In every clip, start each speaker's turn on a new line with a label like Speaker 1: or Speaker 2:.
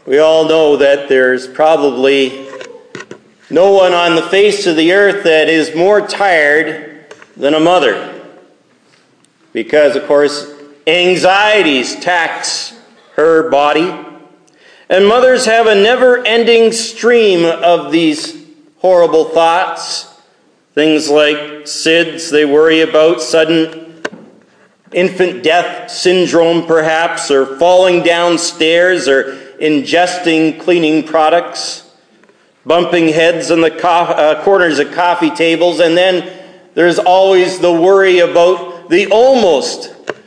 Speaker 1: We all know that there's probably no one on the face of the earth that is more tired than a mother. Because, of course, anxieties tax her body. And mothers have a never-ending stream of these horrible thoughts. Things like SIDS they worry about, sudden infant death syndrome perhaps, or falling downstairs, or ingesting cleaning products, bumping heads on the corners of coffee tables, and then there's always the worry about the almost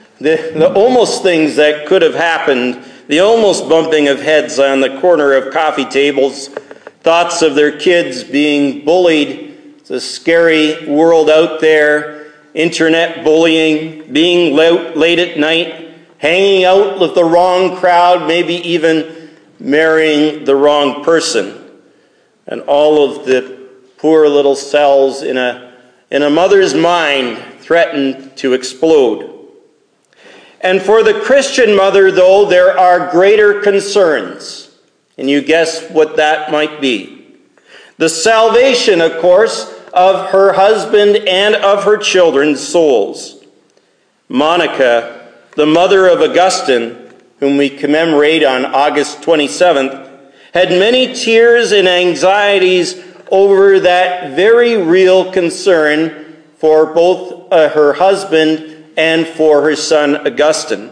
Speaker 1: things that could have happened, the almost bumping of heads on the corner of coffee tables, thoughts of their kids being bullied. It's a scary world out there, internet bullying, being late at night, hanging out with the wrong crowd, maybe even marrying the wrong person, and all of the poor little cells in a mother's mind threaten to explode. And for the Christian mother, though, there are greater concerns. And you guess what that might be. The salvation, of course, of her husband and of her children's souls. Monica, the mother of Augustine, whom we commemorate on August 27th, had many tears and anxieties over that very real concern for both her husband and for her son Augustine.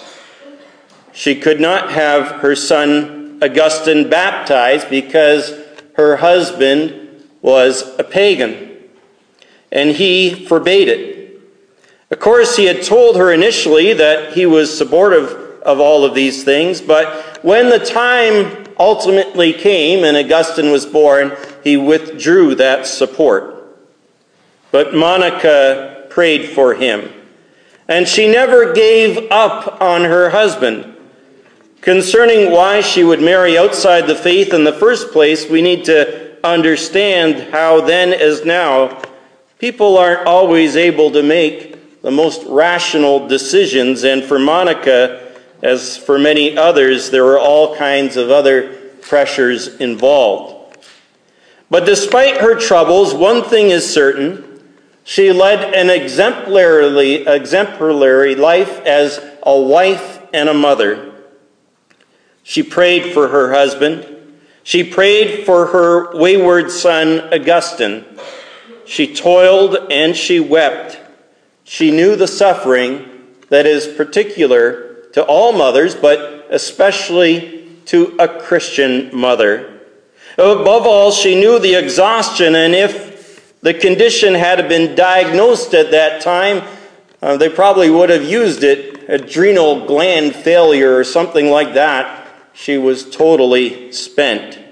Speaker 1: She could not have her son Augustine baptized because her husband was a pagan, and he forbade it. Of course, he had told her initially that he was supportive of all of these things, but when the time ultimately came and Augustine was born, he withdrew that support. But Monica prayed for him, and she never gave up on her husband. Concerning why she would marry outside the faith in the first place, we need to understand how then as now, people aren't always able to make the most rational decisions, and for Monica, as for many others, there were all kinds of other pressures involved. But despite her troubles, one thing is certain: she led an exemplary life as a wife and a mother. She prayed for her husband. She prayed for her wayward son, Augustine. She toiled and she wept. She knew the suffering that is particular to all mothers, but especially to a Christian mother. Above all, she knew the exhaustion, and if the condition had been diagnosed at that time, they probably would have used it, adrenal gland failure or something like that. She was totally spent.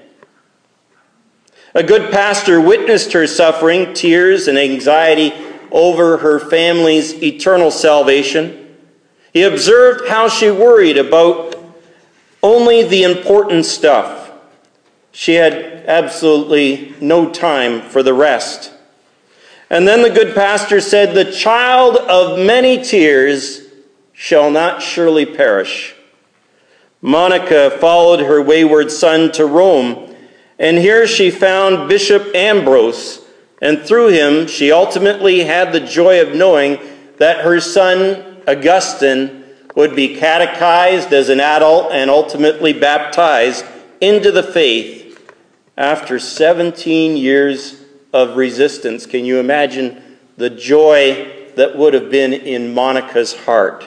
Speaker 1: A good pastor witnessed her suffering, tears, and anxiety over her family's eternal salvation. He observed how she worried about only the important stuff. She had absolutely no time for the rest. And then the good pastor said, "The child of many tears shall not surely perish." Monica followed her wayward son to Rome, and here she found Bishop Ambrose, and through him she ultimately had the joy of knowing that her son Augustine would be catechized as an adult and ultimately baptized into the faith after 17 years of resistance. Can you imagine the joy that would have been in Monica's heart?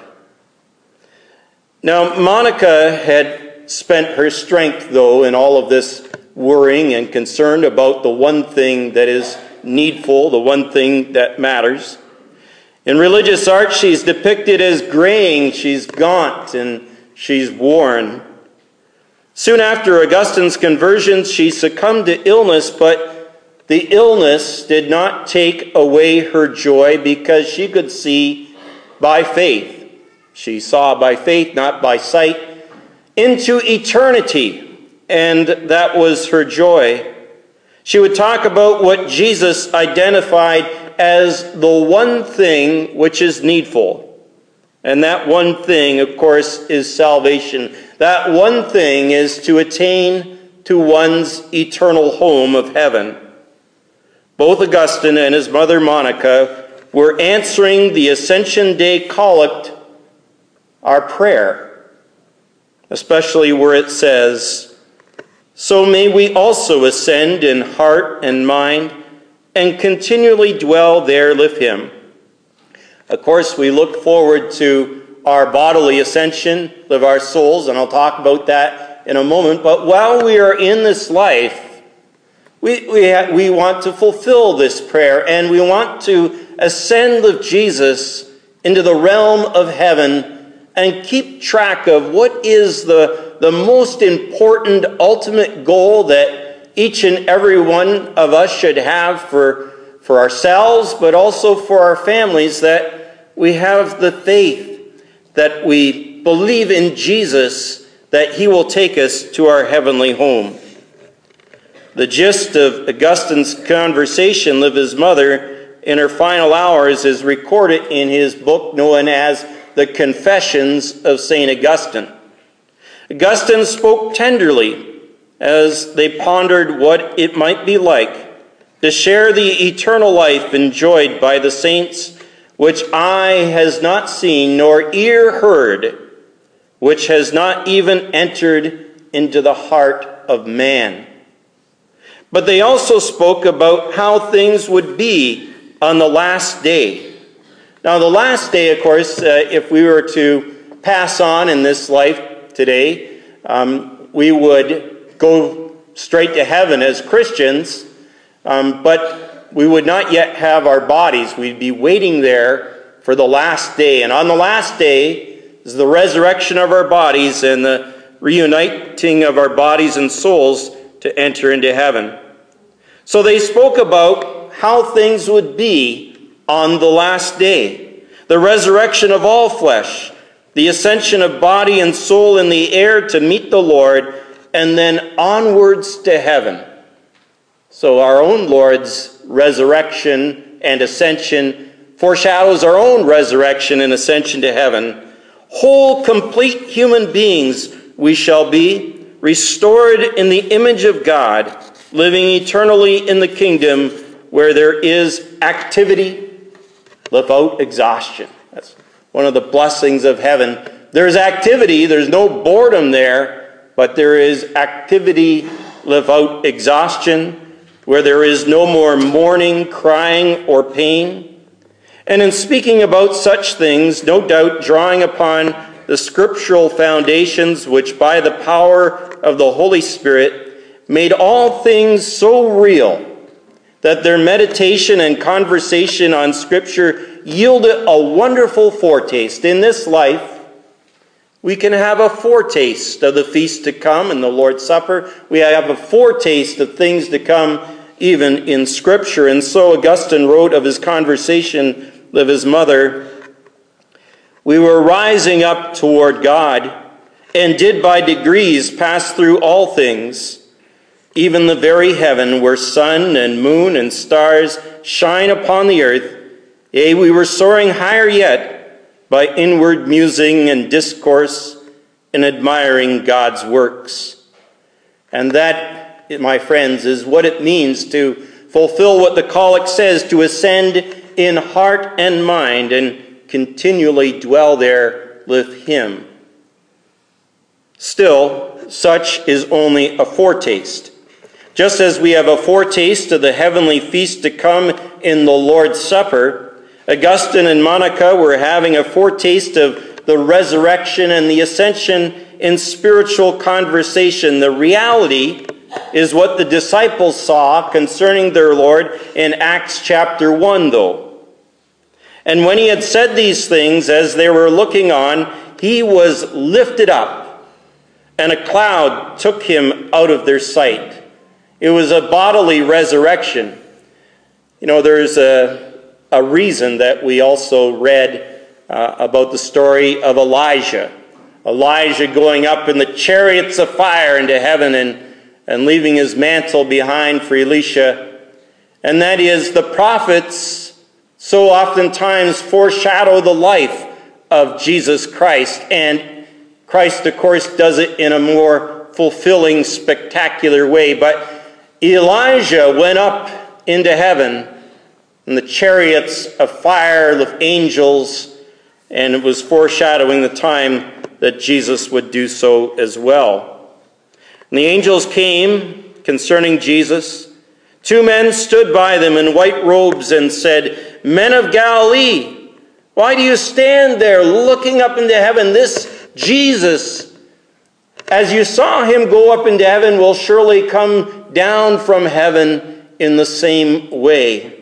Speaker 1: Now, Monica had spent her strength, though, in all of this worrying and concern about the one thing that is needful, the one thing that matters. In religious art, she's depicted as graying, she's gaunt, and she's worn. Soon after Augustine's conversion, she succumbed to illness, but the illness did not take away her joy because she could see by faith. She saw by faith, not by sight, into eternity, and that was her joy. She would talk about what Jesus identified as the one thing which is needful. And that one thing, of course, is salvation. that one thing is to attain to one's eternal home of heaven. Both Augustine and his mother Monica were answering the Ascension Day Collect, our prayer, especially where it says, "So may we also ascend in heart and mind and continually dwell there with him." Of course, we look forward to our bodily ascension of our souls, and I'll talk about that in a moment. But while we are in this life, we want to fulfill this prayer, and we want to ascend with Jesus into the realm of heaven and keep track of what is the most important ultimate goal that each and every one of us should have for ourselves, but also for our families, that we have the faith that we believe in Jesus, that he will take us to our heavenly home. The gist of Augustine's conversation with his mother in her final hours is recorded in his book known as The Confessions of St. Augustine. Augustine spoke tenderly as they pondered what it might be like to share the eternal life enjoyed by the saints, which eye has not seen nor ear heard, which has not even entered into the heart of man. But they also spoke about how things would be on the last day. Now, the last day, of course, if we were to pass on in this life today, we would go straight to heaven as Christians, but we would not yet have our bodies. We'd be waiting there for the last day. And on the last day is the resurrection of our bodies and the reuniting of our bodies and souls to enter into heaven. So they spoke about how things would be on the last day. The resurrection of all flesh, the ascension of body and soul in the air to meet the Lord, and then onwards to heaven. So our own Lord's resurrection and ascension foreshadows our own resurrection and ascension to heaven. Whole, complete human beings we shall be, restored in the image of God, living eternally in the kingdom where there is activity without exhaustion. That's one of the blessings of heaven. There's activity, there's no boredom there, but there is activity without exhaustion, where there is no more mourning, crying, or pain. And in speaking about such things, no doubt drawing upon the scriptural foundations which by the power of the Holy Spirit made all things so real that their meditation and conversation on Scripture yielded a wonderful foretaste. In this life, we can have a foretaste of the feast to come in the Lord's Supper. We have a foretaste of things to come even in Scripture. And so Augustine wrote of his conversation with his mother, "We were rising up toward God, and did by degrees pass through all things, even the very heaven where sun and moon and stars shine upon the earth. Yea, we were soaring higher yet by inward musing and discourse and admiring God's works." And that, my friends, is what it means to fulfill what the Collect says, to ascend in heart and mind and continually dwell there with him. Still, such is only a foretaste. Just as we have a foretaste of the heavenly feast to come in the Lord's Supper, Augustine and Monica were having a foretaste of the resurrection and the ascension in spiritual conversation. The reality is what the disciples saw concerning their Lord in Acts chapter 1, though. And when he had said these things, as they were looking on, he was lifted up, and a cloud took him out of their sight. It was a bodily resurrection. You know, there's a reason that we also read about the story of Elijah. Elijah going up in the chariots of fire into heaven and leaving his mantle behind for Elisha. And that is, the prophets so oftentimes foreshadow the life of Jesus Christ. And Christ, of course, does it in a more fulfilling, spectacular way. But Elijah went up into heaven in the chariots of fire with angels, and it was foreshadowing the time that Jesus would do so as well. And the angels came concerning Jesus. 2 men stood by them in white robes and said, "Men of Galilee, why do you stand there looking up into heaven? This Jesus, as you saw him go up into heaven, will surely come down from heaven in the same way."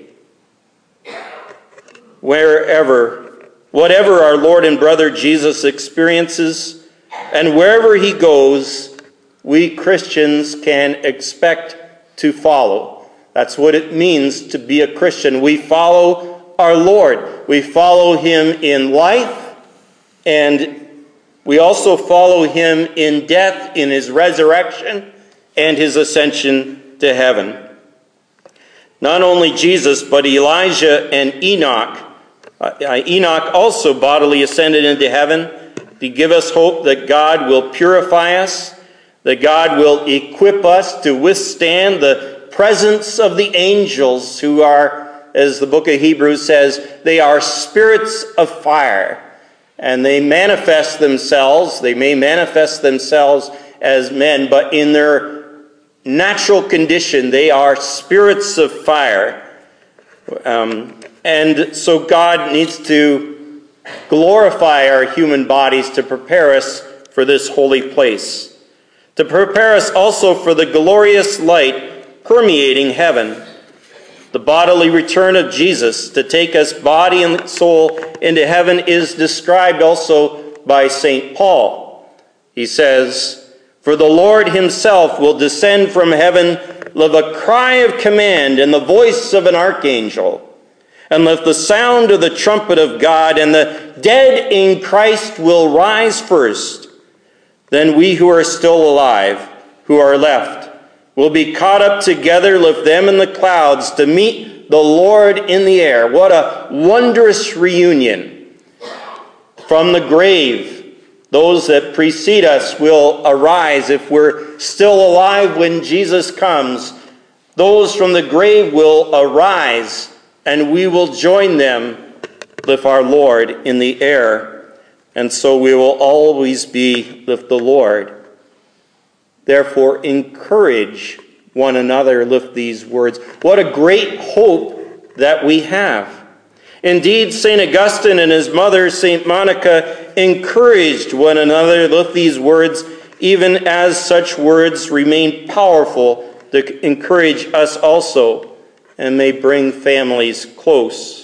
Speaker 1: Whatever our Lord and brother Jesus experiences, and wherever he goes, we Christians can expect to follow. That's what it means to be a Christian. We follow our Lord. We follow him in life, and we also follow him in death, in his resurrection, and his ascension to heaven. Not only Jesus, but Elijah and Enoch. Enoch also bodily ascended into heaven to give us hope that God will purify us, that God will equip us to withstand the presence of the angels who are, as the book of Hebrews says, they are spirits of fire. And they may manifest themselves as men, but in their natural condition, they are spirits of fire. And so God needs to glorify our human bodies to prepare us for this holy place, to prepare us also for the glorious light permeating heaven, the bodily return of Jesus to take us body and soul into heaven is described also by St. Paul. He says, "For the Lord himself will descend from heaven with a cry of command and the voice of an archangel, and with the sound of the trumpet of God, and the dead in Christ will rise first. Then we who are still alive, who are left, will be caught up together with them in the clouds to meet the Lord in the air." What a wondrous reunion. From the grave, those that precede us will arise. If we're still alive when Jesus comes, those from the grave will arise, and we will join them with our Lord in the air. And so we will always be with the Lord. Therefore, encourage one another with these words. What a great hope that we have. Indeed, St. Augustine and his mother, St. Monica, encouraged one another with these words, even as such words remain powerful to encourage us also and may bring families close.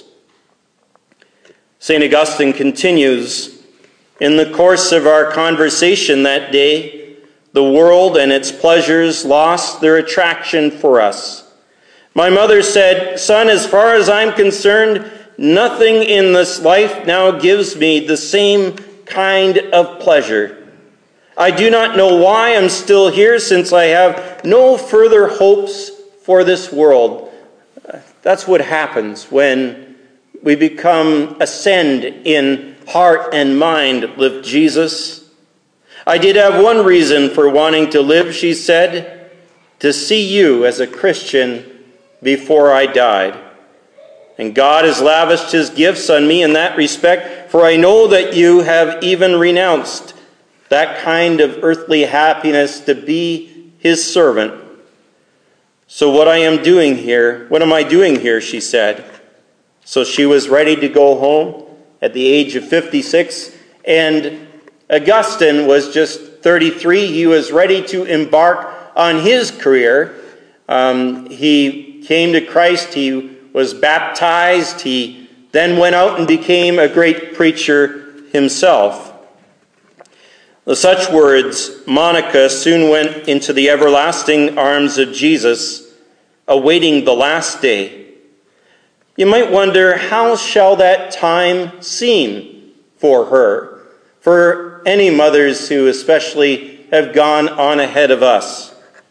Speaker 1: St. Augustine continues, "In the course of our conversation that day, the world and its pleasures lost their attraction for us. My mother said, 'Son, as far as I'm concerned, nothing in this life now gives me the same kind of pleasure. I do not know why I'm still here, since I have no further hopes for this world.'" That's what happens when we ascend in heart and mind with Jesus. "I did have one reason for wanting to live," she said, "to see you as a Christian before I died. And God has lavished his gifts on me in that respect, for I know that you have even renounced that kind of earthly happiness to be his servant. So what am I doing here, she said. So she was ready to go home at the age of 56, and Augustine was just 33. He was ready to embark on his career. He came to Christ, he was baptized, he then went out and became a great preacher himself. With such words, Monica soon went into the everlasting arms of Jesus, awaiting the last day. You might wonder, how shall that time seem for her? For any mothers who especially have gone on ahead of us.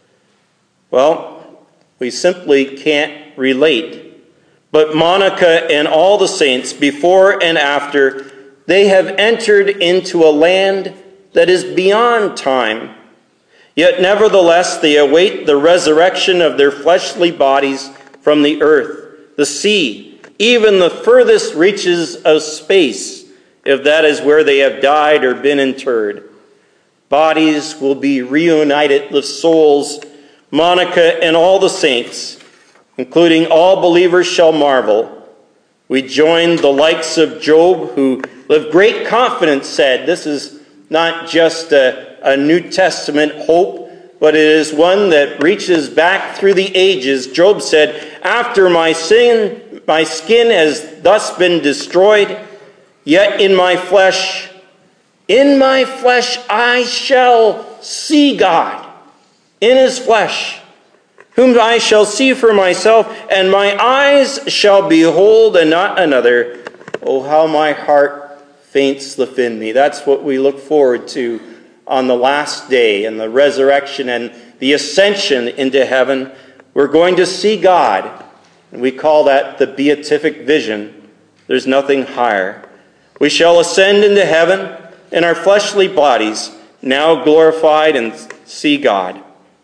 Speaker 1: Well, we simply can't relate. But Monica and all the saints, before and after, they have entered into a land that is beyond time. Yet nevertheless they await the resurrection of their fleshly bodies from the earth, the sea, even the furthest reaches of space, if that is where they have died or been interred. Bodies will be reunited with souls. Monica and all the saints, including all believers, shall marvel. We join the likes of Job, who with great confidence said, this is not just a New Testament hope, but it is one that reaches back through the ages. Job said, after my skin has thus been destroyed, yet in my flesh I shall see God, in his flesh, whom I shall see for myself, and my eyes shall behold and not another. Oh, how my heart faints within me. That's what we look forward to on the last day and the resurrection and the ascension into heaven. We're going to see God, and we call that the beatific vision. There's nothing higher. We shall ascend into heaven in our fleshly bodies, now glorified, and see God.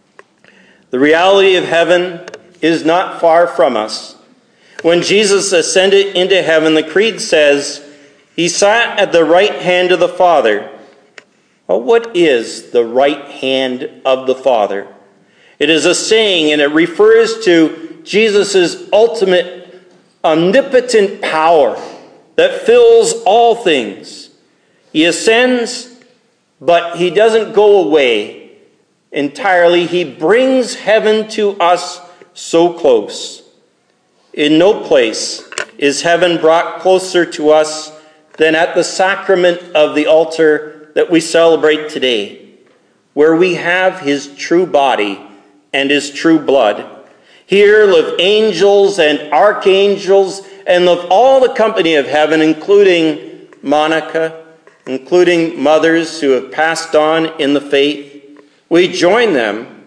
Speaker 1: The reality of heaven is not far from us. When Jesus ascended into heaven, the Creed says, he sat at the right hand of the Father. Well, what is the right hand of the Father? It is a saying, and it refers to Jesus' ultimate omnipotent power that fills all things. He ascends, but he doesn't go away entirely. He brings heaven to us so close. In no place is heaven brought closer to us than at the sacrament of the altar that we celebrate today, where we have his true body and his true blood. Here live angels and archangels, and of all the company of heaven, including Monica, including mothers who have passed on in the faith. We join them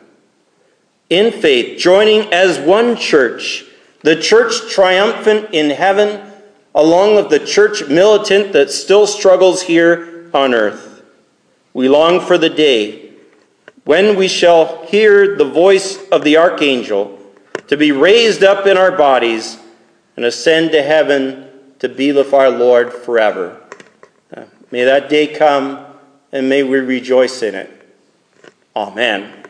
Speaker 1: in faith, joining as one church, the church triumphant in heaven, along with the church militant that still struggles here on earth. We long for the day when we shall hear the voice of the archangel, to be raised up in our bodies and ascend to heaven to be with our Lord forever. May that day come, and may we rejoice in it. Amen.